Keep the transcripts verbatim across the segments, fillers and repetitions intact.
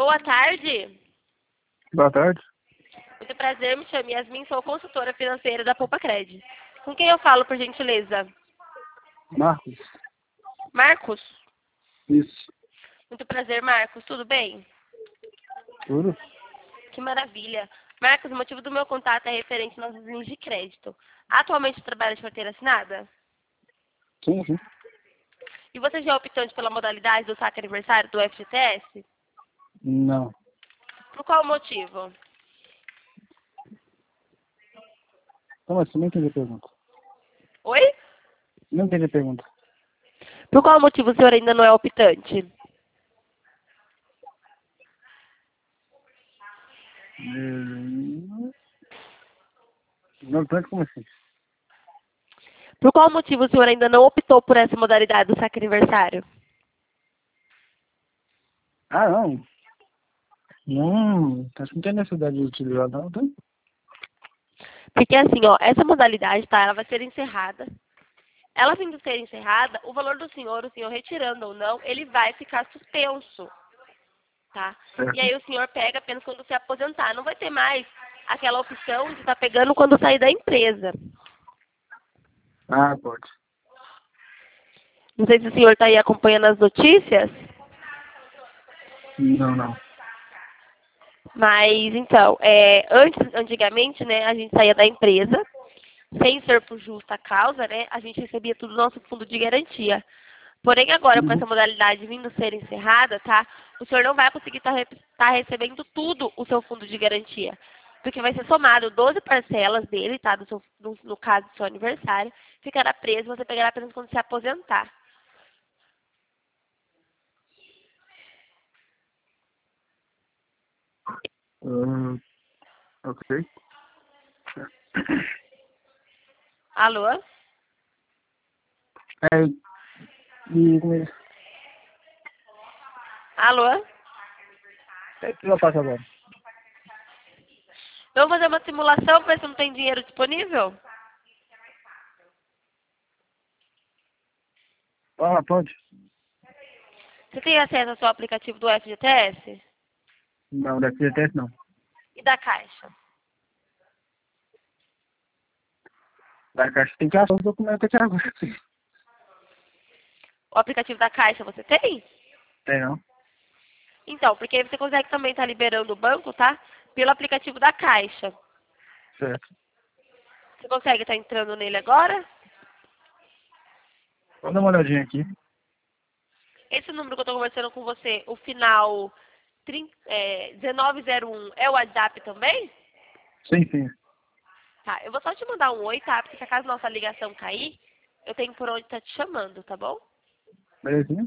Boa tarde. Boa tarde. Muito prazer, me chamo Yasmin, sou consultora financeira da Poupa Cred. Com quem eu falo, por gentileza? Marcos. Marcos? Isso. Muito prazer, Marcos. Tudo bem? Tudo? Que maravilha. Marcos, o motivo do meu contato é referente às nossas linhas de crédito. Atualmente trabalha de carteira assinada? Sim, sim. E você já é optante pela modalidade do saque aniversário do F G T S? Não. Por qual motivo? Como assim? Não entendi a pergunta. Oi? Não entendi a pergunta. Por qual motivo o senhor ainda não é optante? Hum... Não tanto como assim? Por qual motivo o senhor ainda não optou por essa modalidade do saque aniversário? Ah, não. Não, acho que não tem necessidade de utilizar, não. Tá? Porque assim, ó, essa modalidade, tá, ela vai ser encerrada. Ela vindo ser encerrada, o valor do senhor, o senhor retirando ou não, ele vai ficar suspenso, tá? E Certo. aí o senhor pega apenas quando se aposentar. Não vai ter mais aquela opção de estar pegando quando sair da empresa. Ah, pode. Não sei se o senhor está aí acompanhando as notícias, Não, não. mas então, é, antes, antigamente, né, a gente saía da empresa, sem ser por justa causa, né, a gente recebia tudo do nosso fundo de garantia. Porém, agora, com Uhum. essa modalidade vindo ser encerrada, tá? O senhor não vai conseguir estar tá recebendo tudo o seu fundo de garantia. Porque vai ser somado doze parcelas dele, tá? Do seu, no, no caso do seu aniversário. Ficará preso, você pegará apenas quando se aposentar. Ah, ok. Alô? É, e como é Alô? é que eu faço agora? Vamos fazer uma simulação para ver se não tem dinheiro disponível? Ah, pode? Você tem acesso ao seu aplicativo do F G T S? Não, daqui até não. E da Caixa? Da caixa tem que achar os documentos aqui agora. Sim. O aplicativo da Caixa você tem? Tem não? Então, porque aí você consegue também estar liberando o banco, tá? Pelo aplicativo da Caixa. Certo. Você consegue estar entrando nele agora? Vou dar uma olhadinha aqui. Esse número que eu estou conversando com você, o final trinta, é, dezenove zero um, é o WhatsApp também? Sim, sim. Tá, eu vou só te mandar um oi, tá? Porque se acaso nossa ligação cair, eu tenho por onde estar te chamando, tá bom? Belezinha?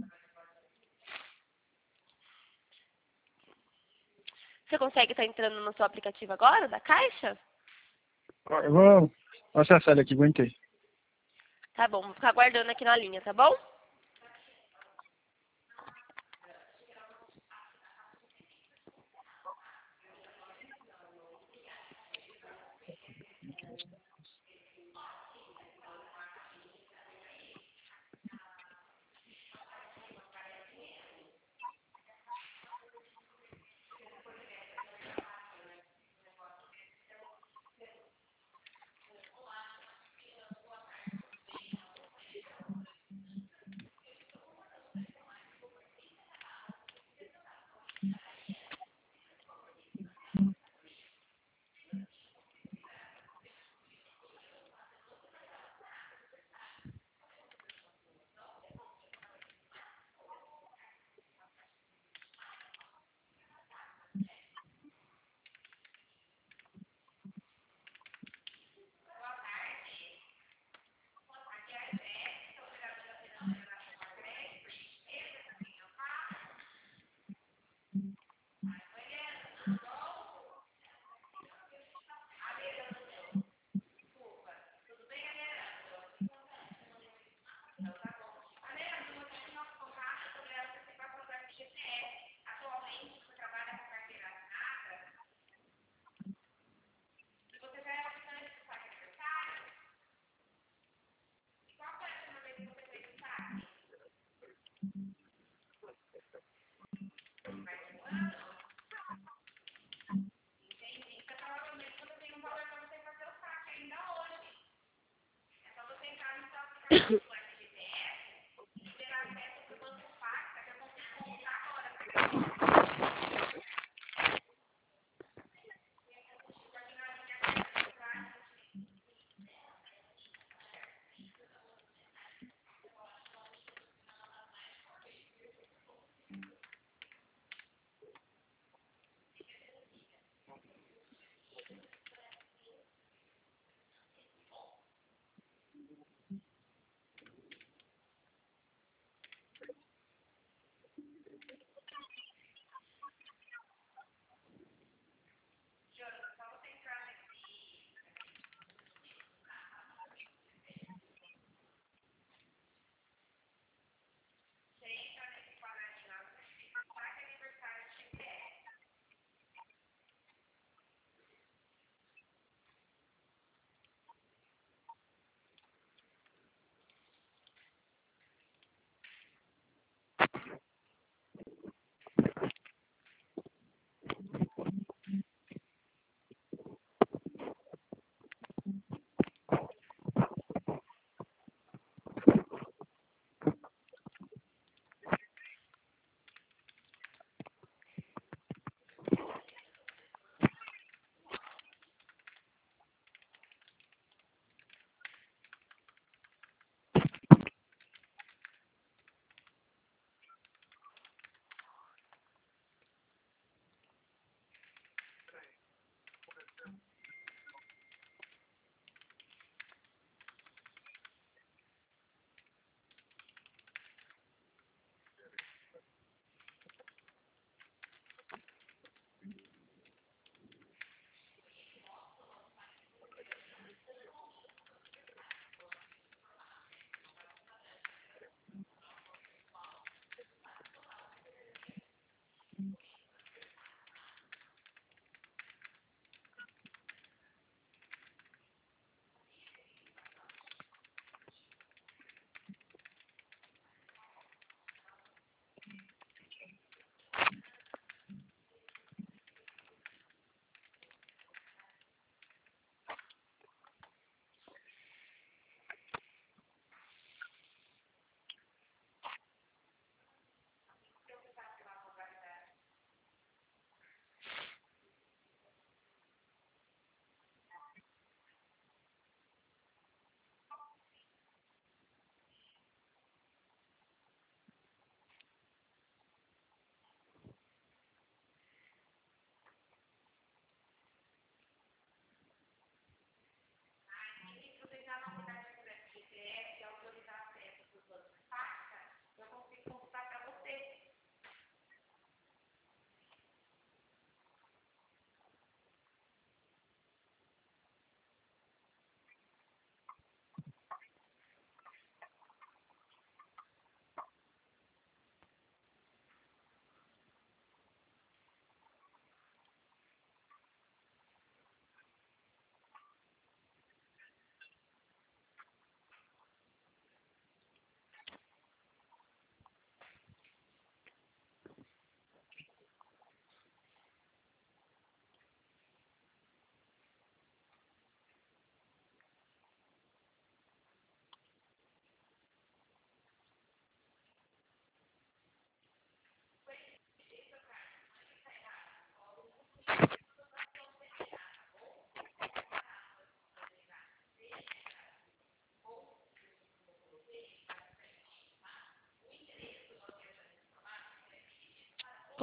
Você consegue estar entrando no seu aplicativo agora, da Caixa? Eu vou acessar ele aqui, aguentei. Tá bom, vou ficar aguardando aqui na linha, tá bom?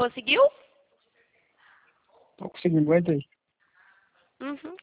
Conseguiu? Tô conseguindo, aguenta aí. Uhum.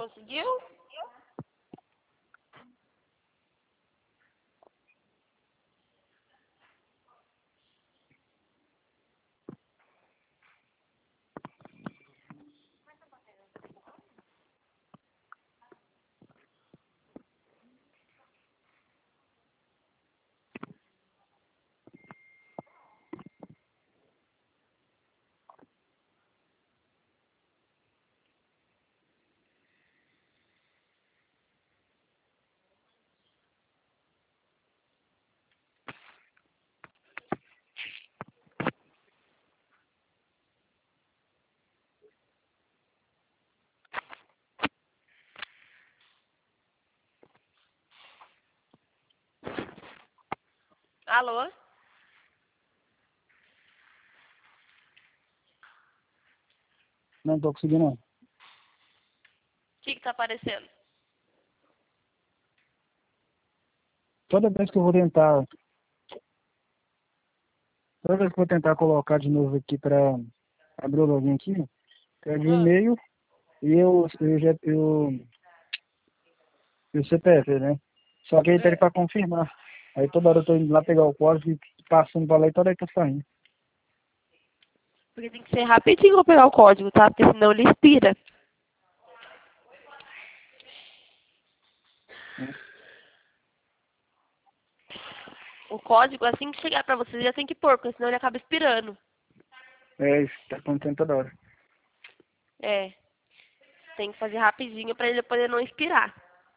Conseguiu? Alô? Não tô conseguindo, não. O que que tá aparecendo? Toda vez que eu vou tentar... Toda vez que eu vou tentar colocar de novo aqui pra abrir o login aqui, pede o Ah, e-mail e eu, eu já... Eu, e o C P F, né? Só que aí pede é. pra confirmar. Aí toda hora eu tô indo lá pegar o código e passando pra lá e toda hora eu tô saindo. Porque tem que ser rapidinho pra pegar o código, tá? Porque senão ele expira. Né? O código, assim que chegar pra você, já tem que pôr, porque senão ele acaba expirando. É isso, tá acontecendo toda hora. É. Tem que fazer rapidinho pra ele poder não expirar.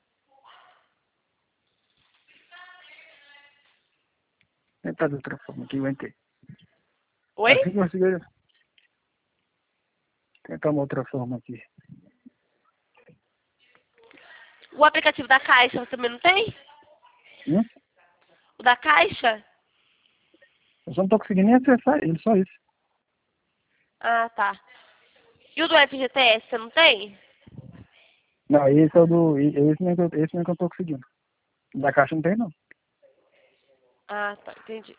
Tentar de outra forma aqui, vai ter. Oi? Assim que eu conseguir tentar uma outra forma aqui. O aplicativo da Caixa você também não tem? Hum? O da Caixa? Eu só não tô conseguindo nem acessar ele, só isso. Ah, tá. E o do F G T S você não tem? Não, esse é o do. Esse mesmo, que eu- esse mesmo que eu tô conseguindo. Da caixa não tem, não. Ah, tá. Entendi.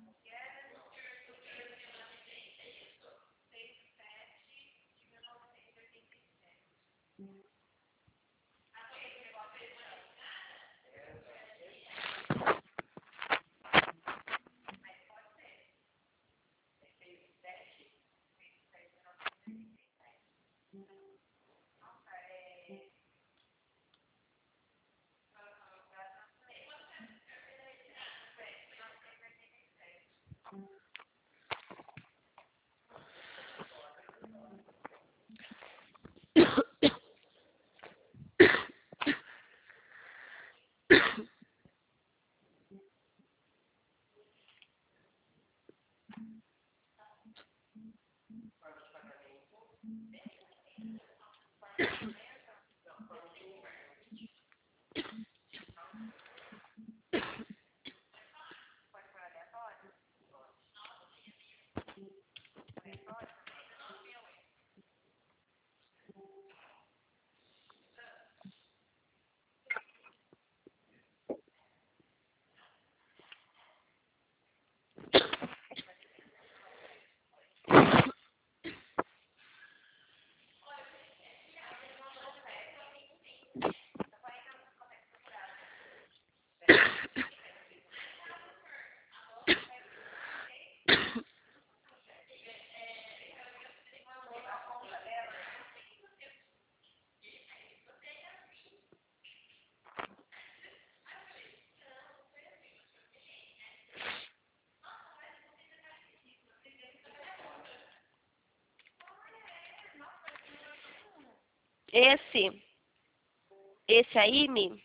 Esse, esse aí, Mi,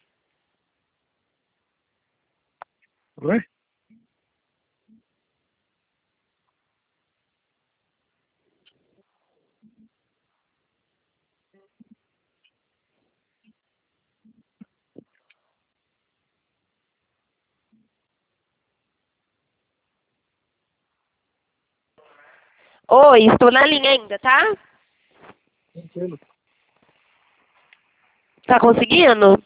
Oi? oi, estou na linha ainda, tá? Tranquilo. Tá conseguindo?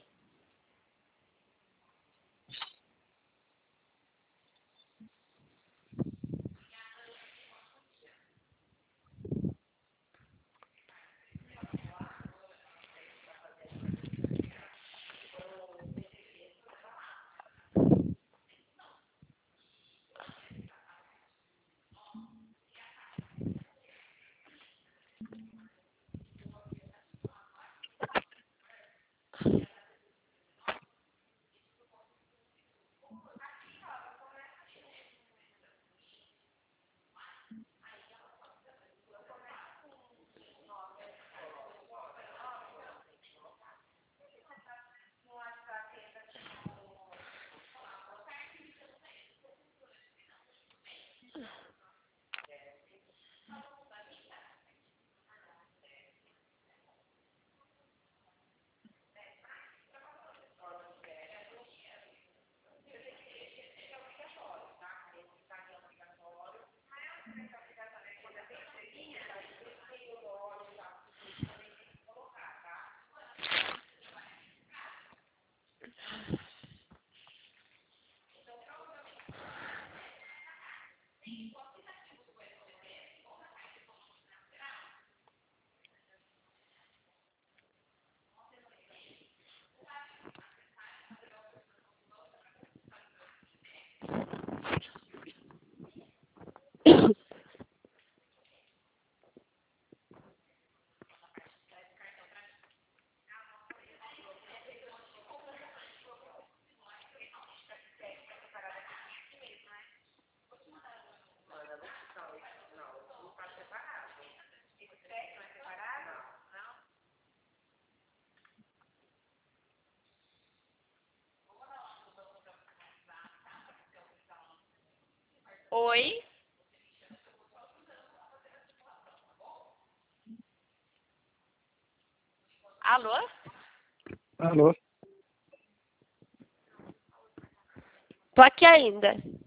Oi? Alô? Alô? Tô aqui ainda.